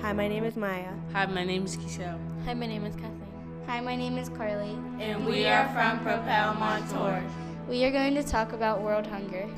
Hi, my name is Maya. Hi, my name is Kishel. Hi, my name is Kathleen. Hi, my name is Carly. And we are from Propel Montour. We are going to talk about world hunger.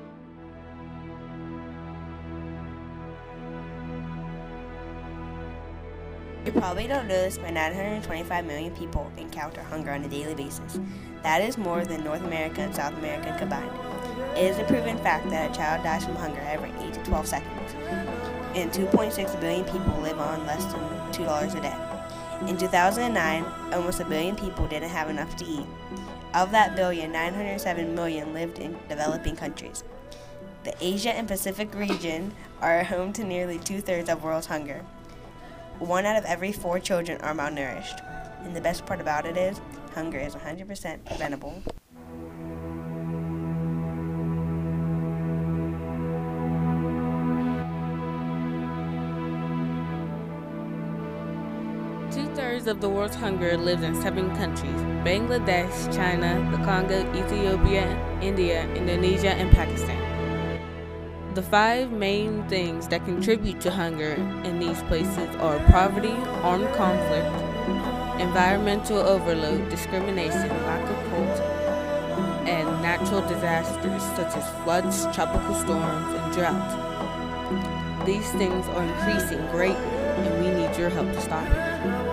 You probably don't know this, but 925 million people encounter hunger on a daily basis. That is more than North America and South America combined. It is a proven fact that a child dies from hunger every 8 to 12 seconds. And 2.6 billion people live on less than $2 a day. In 2009, almost a billion people didn't have enough to eat. Of that billion, 907 million lived in developing countries. The Asia and Pacific region are home to nearly 2/3 of world's hunger. 1 out of every 4 children are malnourished. And the best part about it is, hunger is 100% preventable. Two-thirds of the world's hunger lives in 7 countries: Bangladesh, China, the Congo, Ethiopia, India, Indonesia, and Pakistan. The 5 main things that contribute to hunger in these places are poverty, armed conflict, environmental overload, discrimination, lack of culture, and natural disasters such as floods, tropical storms, and drought. These things are increasing greatly, and we need your help to stop it.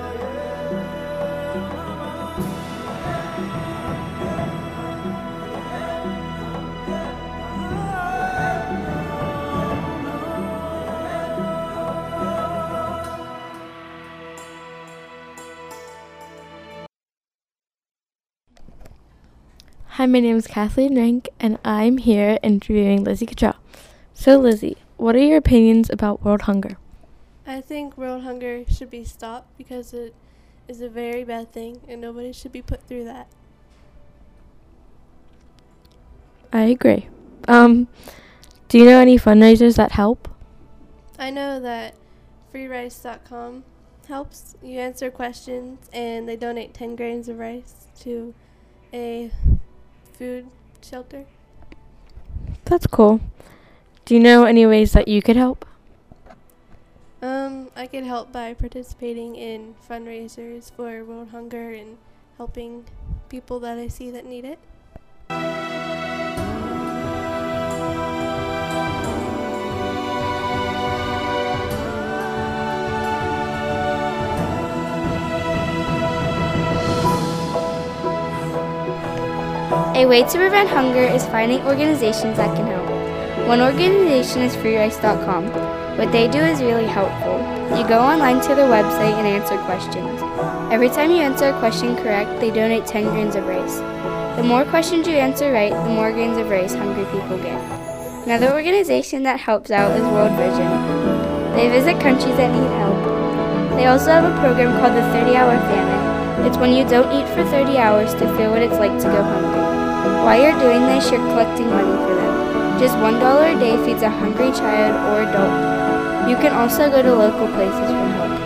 Hi, my name is Kathleen Rank, and I'm here interviewing Lizzie Cottrell. So, Lizzie, what are your opinions about world hunger? I think world hunger should be stopped because it is a very bad thing and nobody should be put through that. I agree. Do you know any fundraisers that help? I know that freerice.com helps. You answer questions and they donate 10 grains of rice to a food shelter. That's cool. Do you know any ways that you could help? I could help by participating in fundraisers for world hunger and helping people that I see that need it. A way to prevent hunger is finding organizations that can help. One organization is freerice.com. What they do is really helpful. You go online to their website and answer questions. Every time you answer a question correct, they donate 10 grains of rice. The more questions you answer right, the more grains of rice hungry people get. Another organization that helps out is World Vision. They visit countries that need help. They also have a program called the 30-Hour Famine. It's when you don't eat for 30 hours to feel what it's like to go hungry. While you're doing this, you're collecting money for them. Just $1 a day feeds a hungry child or adult. You can also go to local places for help.